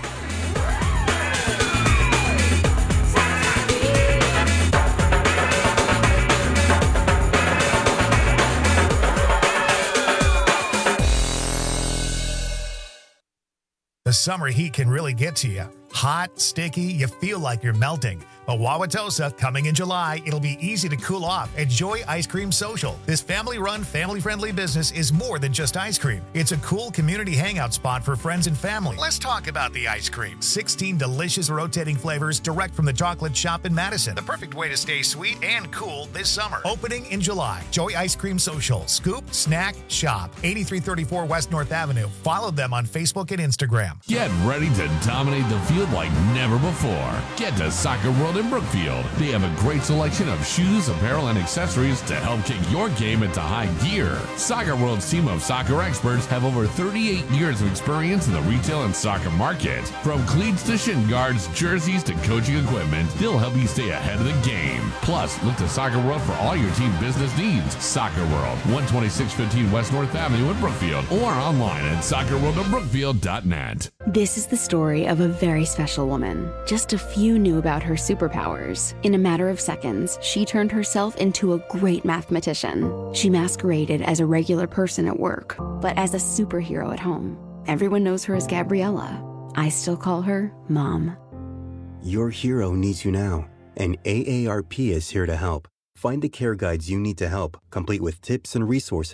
The summer heat can really get to you. Hot, sticky, you feel like you're melting. But Wauwatosa, coming in July, it'll be easy to cool off. Enjoy Ice Cream Social. This family-run, family-friendly business is more than just ice cream. It's a cool community hangout spot for friends and family. Let's talk about the ice cream. sixteen delicious rotating flavors direct from the chocolate shop in Madison. The perfect way to stay sweet and cool this summer. Opening in July. Joy Ice Cream Social. Scoop, snack, shop. eighty-three thirty-four West North Avenue. Follow them on Facebook and Instagram. Get ready to dominate the field like never before. Get to Soccer World in Brookfield. They have a great selection of shoes, apparel, and accessories to help kick your game into high gear. Soccer World's team of soccer experts have over thirty-eight years of experience in the retail and soccer market. From cleats to shin guards, jerseys to coaching equipment, they'll help you stay ahead of the game. Plus, look to Soccer World for all your team business needs. Soccer World, one twenty-six fifteen West North Avenue in Brookfield, or online at soccer world of brookfield dot net. This is the story of a very special woman. Just a few knew about her superpowers. In a matter of seconds, she turned herself into a great mathematician. She masqueraded as a regular person at work, but as a superhero at home. Everyone knows her as Gabriella. I still call her Mom. Your hero needs you now, and A A R P is here to help. Find the care guides you need to help, complete with tips and resources.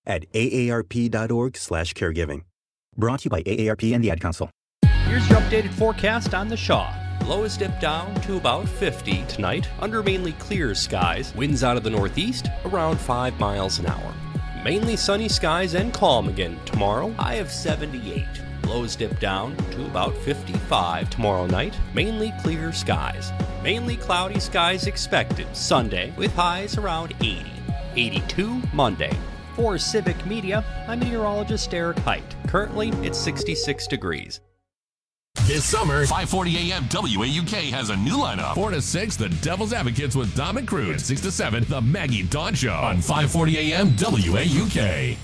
at aarp.org slash caregiving. Brought to you by A A R P and the Ad Council. Here's your updated forecast on the Shaw. Lows dip down to about fifty tonight under mainly clear skies. Winds out of the northeast around five miles an hour. Mainly sunny skies and calm again tomorrow. High of seventy-eight. Lows dip down to about fifty-five tomorrow night. Mainly clear skies. Mainly cloudy skies expected Sunday with highs around eighty. eighty-two Monday. For Civic Media, I'm meteorologist Eric Height. Currently, it's sixty-six degrees. This summer, five forty A M W A U K has a new lineup. four to six, The Devil's Advocates with Dom and Cruz. six to seven, The Maggie Dawn Show on five forty A M W A U K.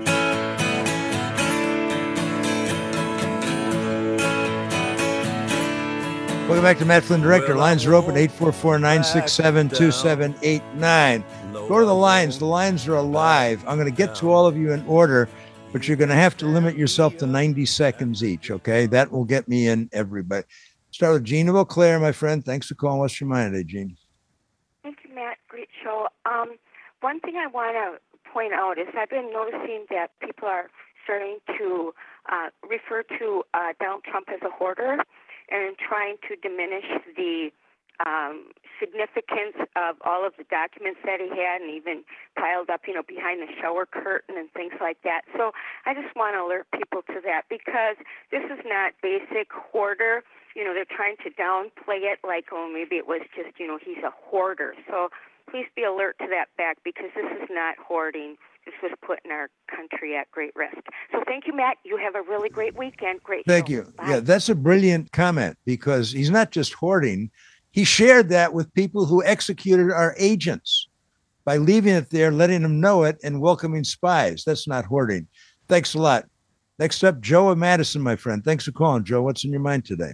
Welcome back to Matt Flynn Director. Lines are open, eight four four, nine six seven, two seven eight nine. Go to the lines. The lines are alive. I'm going to get to all of you in order, but you're going to have to limit yourself to ninety seconds each, okay? That will get me in everybody. Start with Jean of Eau Claire, my friend. Thanks for calling. What's your mind today, Jean? Thank you, Matt. Great show. Um, one thing I want to point out is I've been noticing that people are starting to uh, refer to uh, Donald Trump as a hoarder and trying to diminish the um, significance of all of the documents that he had and even piled up, you know, behind the shower curtain and things like that. So I just want to alert people to that because this is not basic hoarder. You know, they're trying to downplay it like, oh, maybe it was just, you know, he's a hoarder. So please be alert to that fact because this is not hoarding. This was putting our country at great risk. So thank you, Matt. You have a really great weekend. Great Thank show. you. Bye. Yeah, that's a brilliant comment because he's not just hoarding. He shared that with people who executed our agents by leaving it there, letting them know it, and welcoming spies. That's not hoarding. Thanks a lot. Next up, Joe of Madison, my friend. Thanks for calling, Joe. What's in your mind today?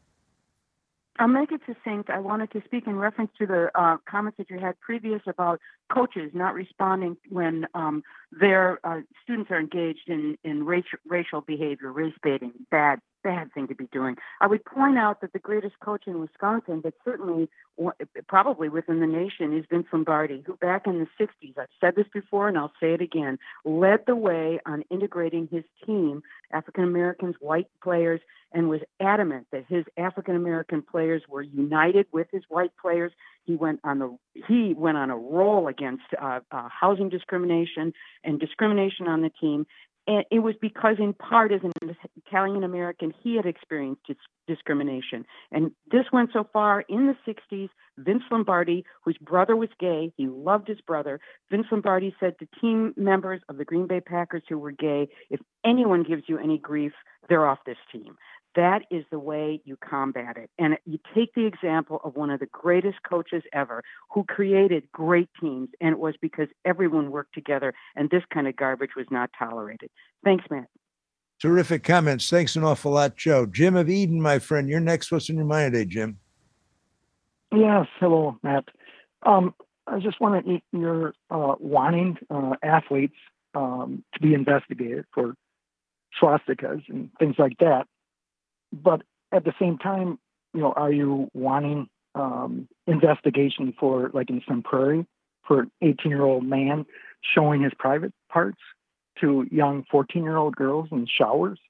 I'll make it succinct. I wanted to speak in reference to the uh, comments that you had previous about coaches not responding when um, their uh, students are engaged in, in race, racial behavior, race baiting, bad, bad thing to be doing. I would point out that the greatest coach in Wisconsin, but certainly probably within the nation, is Vince Lombardi, who back in the sixties, I've said this before and I'll say it again, led the way on integrating his team, African Americans, white players, and was adamant that his African American players were united with his white players. He went on the he went on a roll against uh, uh, housing discrimination and discrimination on the team. And it was because, in part, as an Italian American, he had experienced dis- discrimination. And this went so far in the sixties. Vince Lombardi, whose brother was gay, he loved his brother. Vince Lombardi said to team members of the Green Bay Packers who were gay, if anyone gives you any grief, they're off this team. That is the way you combat it. And you take the example of one of the greatest coaches ever who created great teams, and it was because everyone worked together, and this kind of garbage was not tolerated. Thanks, Matt. Terrific comments. Thanks an awful lot, Joe. Jim of Eden, my friend. You're next. What's in your mind today, Jim? Yes. Hello, Matt. Um, I just wanted you're uh, wanting uh, athletes um, to be investigated for swastikas and things like that. But at the same time, you know, are you wanting um, investigation for, like in some prairie, for an eighteen-year-old man showing his private parts to young fourteen-year-old girls in showers?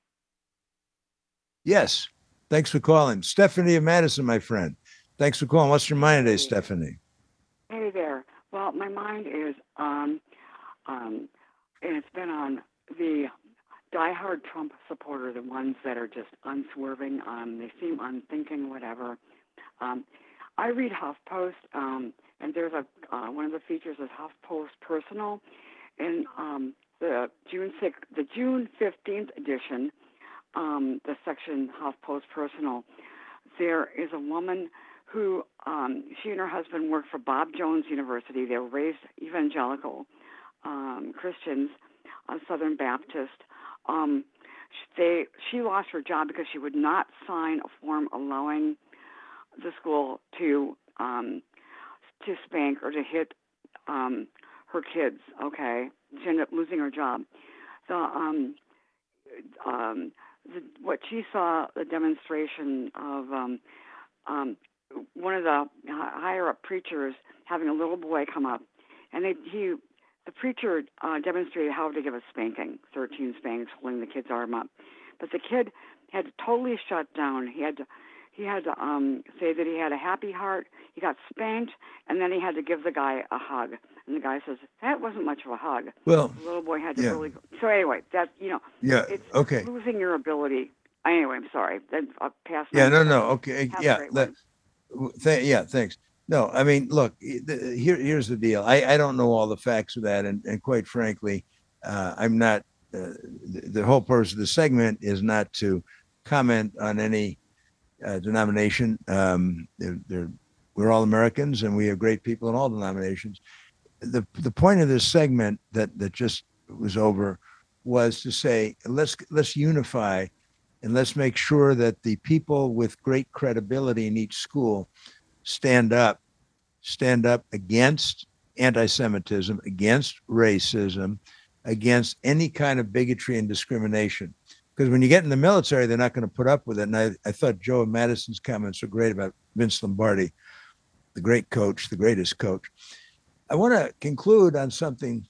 Yes. Thanks for calling. Stephanie of Madison, my friend. Thanks for calling. What's your mind today, Stephanie? Hey there. Well, my mind is on, um, and it's been on the diehard Trump supporter, the ones that are just unswerving. Um, they seem unthinking, whatever. Um, I read HuffPost, um, and there's a uh, one of the features is HuffPost Personal, and um, the June sixth, the June fifteenth edition, um, the section HuffPost Personal. There is a woman who um, she and her husband worked for Bob Jones University. They were raised evangelical um, Christians, uh, Southern Baptist. Um, they, she lost her job because she would not sign a form allowing the school to um, to spank or to hit um, her kids. Okay, she ended up losing her job. The um, um, the, what she saw the demonstration of um, um, one of the higher up preachers having a little boy come up, and they, he the preacher uh, demonstrated how to give a spanking, thirteen spanks, holding the kid's arm up. But the kid had to totally shut down. He had to, he had to um, say that he had a happy heart. He got spanked, and then he had to give the guy a hug. And the guy says, that wasn't much of a hug. Well, the little boy had to yeah. really go. So anyway, that, you know, Yeah, it's okay. losing your ability. Anyway, I'm sorry. Then I'll pass. Yeah, no, on. no, okay, Have a yeah, great that, one. th- yeah, thanks. No, I mean, look, the, here, here's the deal. I, I don't know all the facts of that, and, and quite frankly, uh, I'm not. Uh, the, the whole purpose of the segment is not to comment on any uh, denomination. Um, they're, they're, we're all Americans, and we have great people in all denominations. The the point of this segment that that just was over was to say let's let's unify, and let's make sure that the people with great credibility in each school stand up, stand up against anti-Semitism, against racism, against any kind of bigotry and discrimination. Because when you get in the military, they're not going to put up with it. And I, I thought Joe Madison's comments were great about Vince Lombardi, the great coach, the greatest coach. I want to conclude on something.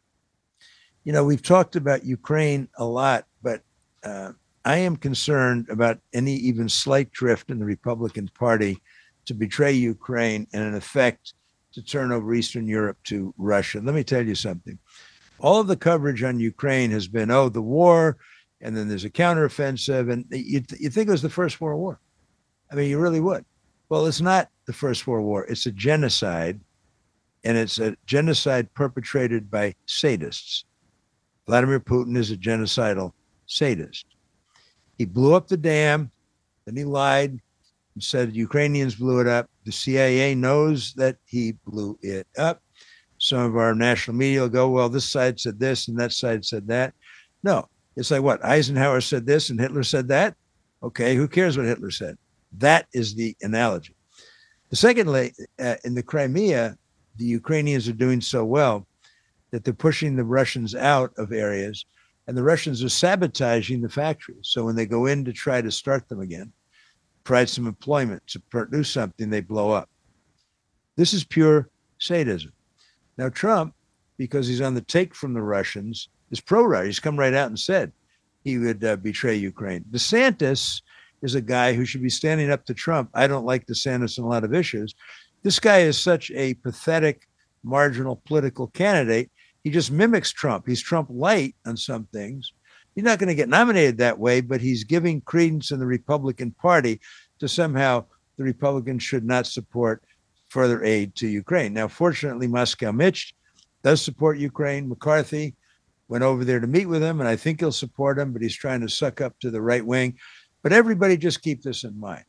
You know, we've talked about Ukraine a lot, but uh, I am concerned about any even slight drift in the Republican Party to betray Ukraine and, in effect, to turn over Eastern Europe to Russia. Let me tell you something. All of the coverage on Ukraine has been, oh, the war, and then there's a counteroffensive, and you you think it was the First World War. I mean, you really would. Well, it's not the First World War. It's a genocide, and it's a genocide perpetrated by sadists. Vladimir Putin is a genocidal sadist. He blew up the dam, then he lied and said Ukrainians blew it up. The C I A knows that he blew it up. Some of our national media will go, well, this side said this and that side said that. No, it's like what? Eisenhower said this and Hitler said that? Okay, who cares what Hitler said? That is the analogy. The secondly, uh, in the Crimea, the Ukrainians are doing so well that they're pushing the Russians out of areas, and the Russians are sabotaging the factories. So when they go in to try to start them again, provide some employment, to produce something, they blow up. This is pure sadism. Now, Trump, because he's on the take from the Russians, is pro-Russia. He's come right out and said he would uh, betray Ukraine. DeSantis is a guy who should be standing up to Trump. I don't like DeSantis on a lot of issues. This guy is such a pathetic, marginal political candidate. He just mimics Trump. He's Trump light on some things. He's not going to get nominated that way, but he's giving credence in the Republican Party to somehow the Republicans should not support further aid to Ukraine. Now, fortunately, Moscow Mitch does support Ukraine. McCarthy went over there to meet with him, and I think he'll support him, but he's trying to suck up to the right wing. But everybody just keep this in mind.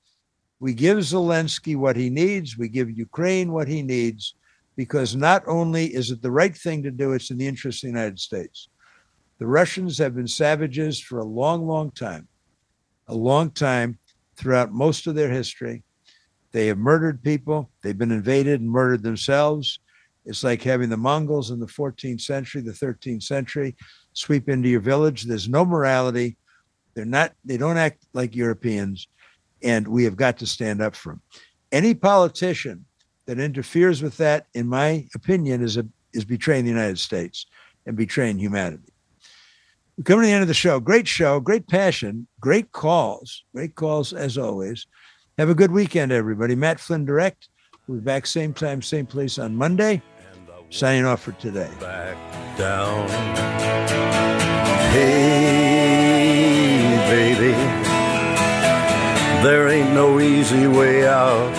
We give Zelensky what he needs. We give Ukraine what he needs, because not only is it the right thing to do, it's in the interest of the United States. The Russians have been savages for a long, long time, a long time throughout most of their history. They have murdered people. They've been invaded and murdered themselves. It's like having the Mongols in the fourteenth century, the thirteenth century, sweep into your village. There's no morality. They're not, they don't act like Europeans, and we have got to stand up for them. Any politician that interferes with that, in my opinion, is a, is betraying the United States and betraying humanity. We're coming to the end of the show. Great show, great passion, great calls, great calls as always. Have a good weekend, everybody. Matt Flynn Direct. We'll be back same time, same place on Monday. Signing off for today. Back down. Hey, baby, there ain't no easy way out.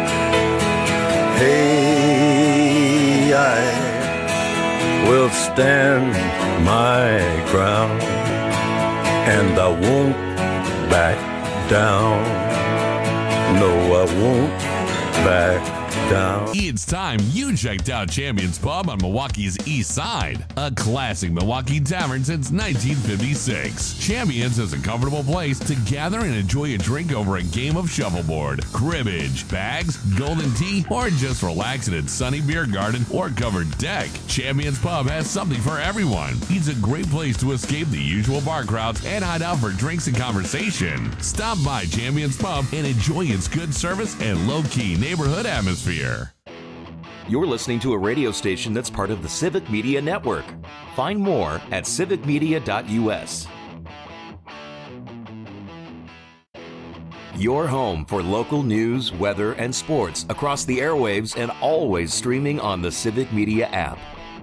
Hey, I will stand my ground, and I won't back down. No, I won't back down. It's time you checked out Champions Pub on Milwaukee's East Side, a classic Milwaukee tavern since nineteen fifty-six. Champions is a comfortable place to gather and enjoy a drink over a game of shuffleboard, cribbage, bags, golden tea, or just relax in its sunny beer garden or covered deck. Champions Pub has something for everyone. It's a great place to escape the usual bar crowds and hide out for drinks and conversation. Stop by Champions Pub and enjoy its good service and low-key neighborhood atmosphere. You're listening to a radio station that's part of the Civic Media Network. Find more at civic media dot u s. Your home for local news, weather, and sports across the airwaves and always streaming on the Civic Media app.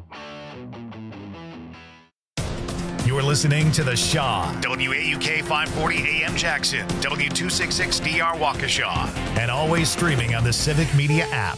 You're listening to The Shaw, W A U K five forty A M Jackson, W two sixty-six D R Waukesha, and always streaming on the Civic Media app.